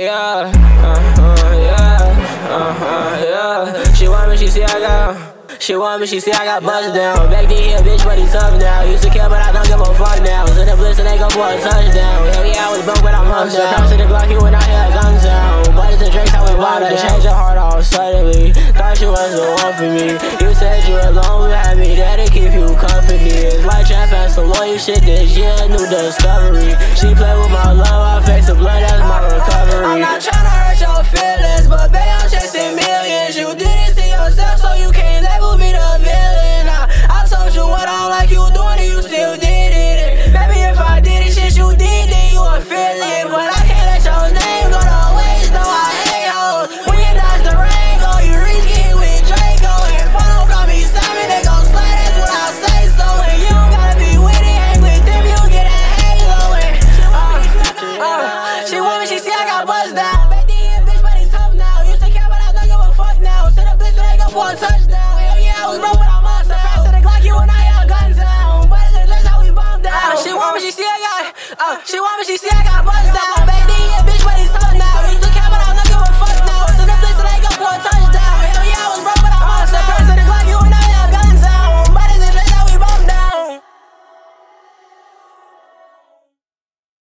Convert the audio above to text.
yeah, yeah. She want me, she see I got. She want me, she see I got buzzed down. Back then he a bitch, but he tough now. Used to care, but I don't give a fuck now. Was in the blitz and they go for a touchdown. Hell yeah, I was broke, but I'm humped down. Cross to the Glock, you when I hear a gun sound. Buttons and drinks, I went wild. Changed your heart all suddenly. Thought you was the one for me. You said you alone, had me there to keep you company. It's like Champ and some loyal shit this year, new discovery. She play with my love, I face the blood, that's my recovery. I'm not tryna hurt your feelings, but babe, I'm chasing millions. You didn't see yourself, so you can't label me.